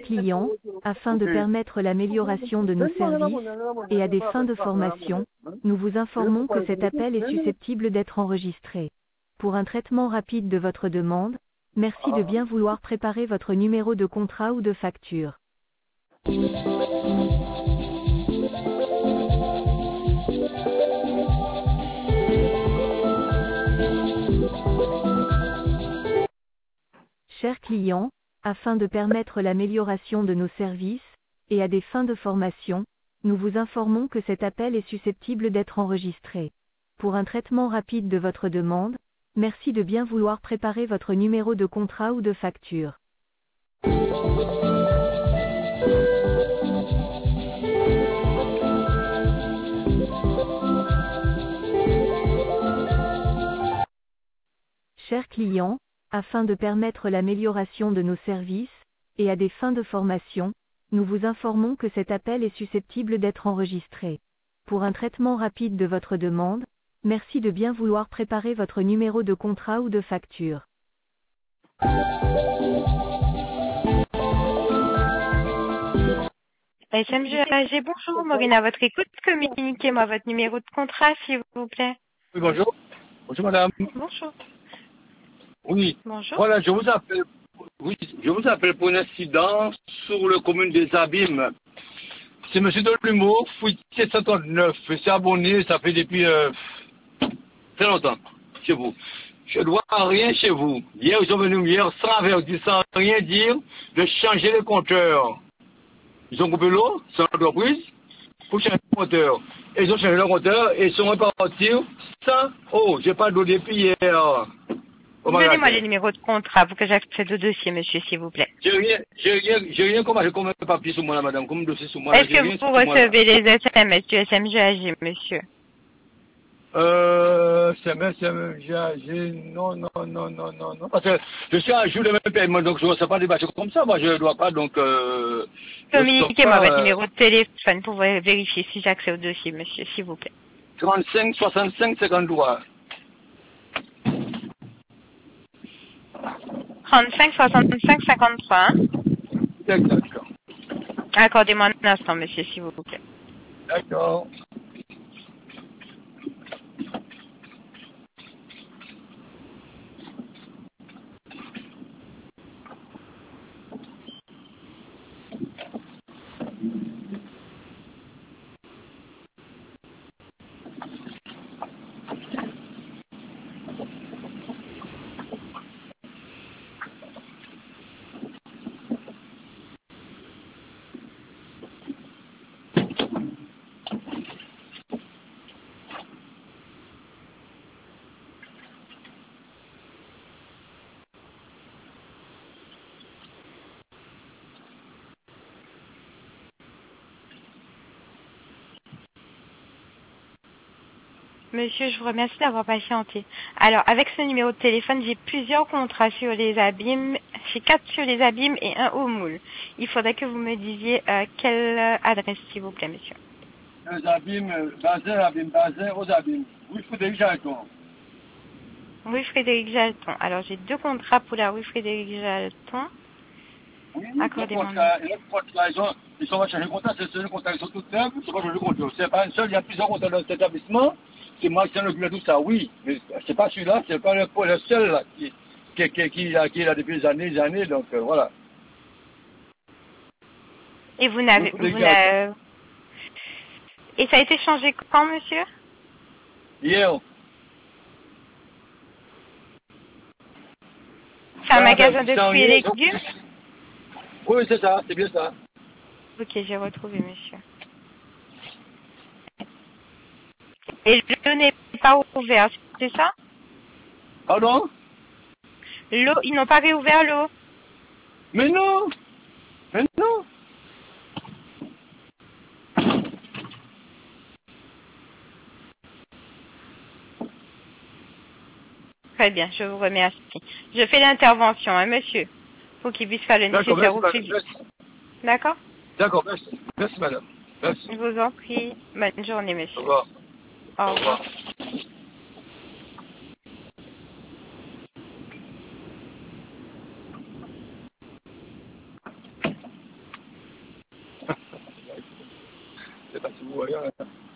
clients, afin de permettre l'amélioration de nos services, et à des fins de formation, nous vous informons que cet appel est susceptible d'être enregistré. Pour un traitement rapide de votre demande, merci de bien vouloir préparer votre numéro de contrat ou de facture. Chers clients, afin de permettre l'amélioration de nos services, et à des fins de formation, nous vous informons que cet appel est susceptible d'être enregistré. Pour un traitement rapide de votre demande, merci de bien vouloir préparer votre numéro de contrat ou de facture. Chers clients, afin de permettre l'amélioration de nos services, et à des fins de formation, nous vous informons que cet appel est susceptible d'être enregistré. Pour un traitement rapide de votre demande, merci de bien vouloir préparer votre numéro de contrat ou de facture. SMG AG, bonjour, Maureen à votre écoute. Communiquez-moi votre numéro de contrat, s'il vous plaît. Oui, bonjour. Bonjour, madame. Bonjour. Oui. Bonjour. Voilà, je vous appelle. Oui, je vous appelle pour un incident sur le commune des Abîmes. C'est monsieur de l'humour, Fouille 739. C'est abonné, ça fait depuis très longtemps chez vous. Je ne dois rien chez vous. Hier, ils sont venus hier sans avertir, sans rien dire, de changer le compteur. Ils ont coupé l'eau, c'est l'entreprise, pour changer le compteur. Et ils ont changé le compteur et ils sont repartis sans eau. J'ai pas d'eau depuis hier. Donnez-moi les numéros de contrat pour que j'accède au dossier, monsieur, s'il vous plaît. J'ai rien comme papier sur moi, là, madame, comme dossier sur moi. Est-ce que vous recevez les SMS du SMGAG, monsieur? Non. Parce que je suis à jour de même paiement, donc je ne reçois pas des bâches comme ça. Moi, je ne dois pas, donc. Communiquez-moi votre numéro de téléphone pour vérifier si j'accède au dossier, monsieur, s'il vous plaît. 35 65 53. 35 65 53. Hein? D'accord. Accordez-moi un instant, monsieur, s'il vous plaît. D'accord. Monsieur, je vous remercie d'avoir patienté. Alors, avec ce numéro de téléphone, j'ai plusieurs contrats sur les abîmes. J'ai 4 sur les abîmes et un au moule. Il faudrait que vous me disiez quelle adresse, s'il vous plaît, monsieur. Les abîmes, Bazin, aux abîmes. Oui, Frédéric Jalton. Rue Frédéric Jalton. Alors, j'ai 2 contrats pour la rue Frédéric Jalton. Oui, accordez-moi. Ils sont changés de compteur, c'est le compteur, ils sont tous faibles, c'est pas le compteur. C'est pas un seul, il y a plusieurs compteurs dans cet établissement. C'est moi qui s'en occupe de tout ça, oui. Mais c'est pas celui-là, c'est pas le seul là, qui est là depuis des années, donc voilà. Et vous n'avez. Et ça a été changé quand, monsieur? Hier. C'est un magasin de fruits et légumes? Oui, c'est ça, c'est bien ça. Ok, j'ai retrouvé, monsieur. Et l'eau n'est pas ouvert, c'est ça? Pardon? L'eau, ils n'ont pas réouvert l'eau. Mais non! Très bien, je vous remercie. Je fais l'intervention, hein, monsieur, pour qu'il puisse faire le nécessaire au plus vite. D'accord? D'accord, merci. Merci, madame. Merci. Je vous en prie. Bonne journée, monsieur. Au revoir. Au revoir. voyons.